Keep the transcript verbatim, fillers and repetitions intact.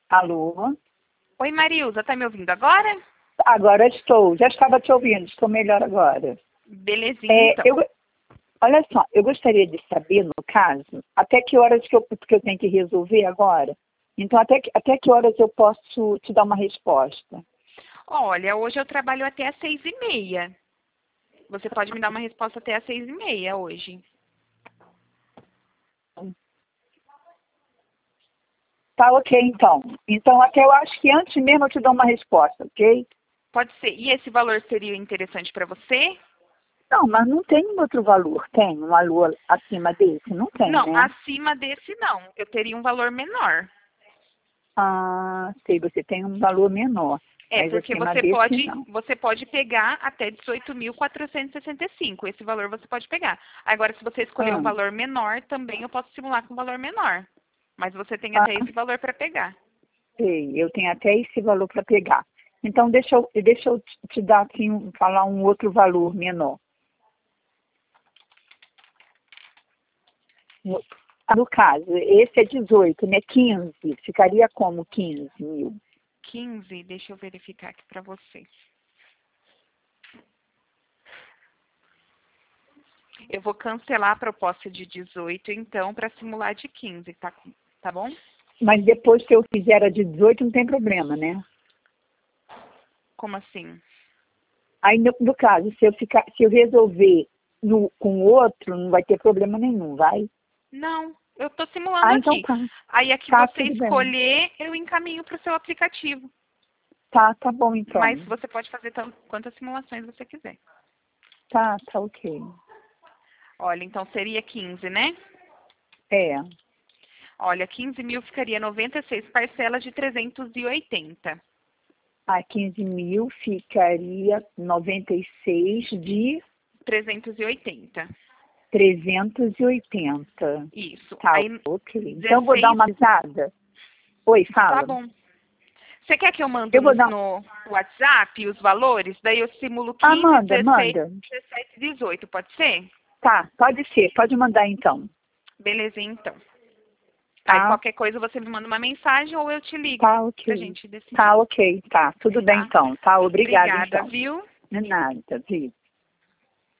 Alô? Oi, Marilza, tá me ouvindo agora? Agora estou. Já estava te ouvindo. Estou melhor agora. Belezinha, É, então. eu, olha só, eu gostaria de saber, no caso, até que horas que eu, que eu tenho que resolver agora. Então, até que, até que horas eu posso te dar uma resposta? Olha, hoje eu trabalho até às seis e meia. Você pode me dar uma resposta até às seis e meia hoje. Tá ok, então. Então, até eu acho que antes mesmo eu te dou uma resposta, ok? Pode ser. E esse valor seria interessante para você? Não, mas não tem um outro valor. Tem um valor acima desse? Não tem, Não, né? acima desse não. Eu teria um valor menor. Ah, sei, você tem um valor menor. É, Mas porque acima você desse, pode, não. você pode pegar até dezoito mil quatrocentos e sessenta e cinco. Esse valor você pode pegar. Agora, se você escolher um Ah, valor menor, também eu posso simular com um valor menor. Mas você tem ah, até esse valor para pegar. sei, eu tenho até esse valor para pegar. Então, deixa eu, deixa eu te te dar, assim, um- falar um outro valor menor. No, no caso, esse é dezoito, né? quinze. Ficaria como quinze mil? quinze, deixa eu verificar aqui para você. Eu vou cancelar a proposta de dezoito, então, para simular de quinze, tá, tá bom? Mas depois que eu fizer a de dezoito, não tem problema, né? Como assim? Aí, no, no caso, se eu, ficar, se eu resolver no, com o outro, não vai ter problema nenhum, vai? Não, eu estou simulando Ah, então aqui. tá. Aí, a que Tá, você tudo bem. escolher, eu encaminho para o seu aplicativo. Tá, tá bom, Mas então. você pode fazer tanto, quantas simulações você quiser. Tá, tá ok. Olha, então seria quinze, né? É. Olha, quinze mil ficaria noventa e seis parcelas de trezentos e oitenta. A quinze mil ficaria noventa e seis de trezentos e oitenta. trezentos e oitenta. Isso. Tá, Aí, ok. Então, eu vou dar dezesseis. uma risada. Oi, Tá fala. bom. Você quer que eu mando Eu no, vou dar... no WhatsApp os valores? Daí eu simulo Ah, quinze, manda, dezesseis, manda. dezessete, dezoito, pode ser? Tá, pode ser. Pode mandar, então. Belezinha, então. Aí Tá, qualquer coisa você me manda uma mensagem ou eu te ligo tá, pra ok. gente decidir, Tá, ok. Tá, tudo bem, tá? então. Tá, obrigada, Obrigada, então. viu? De nada, viu?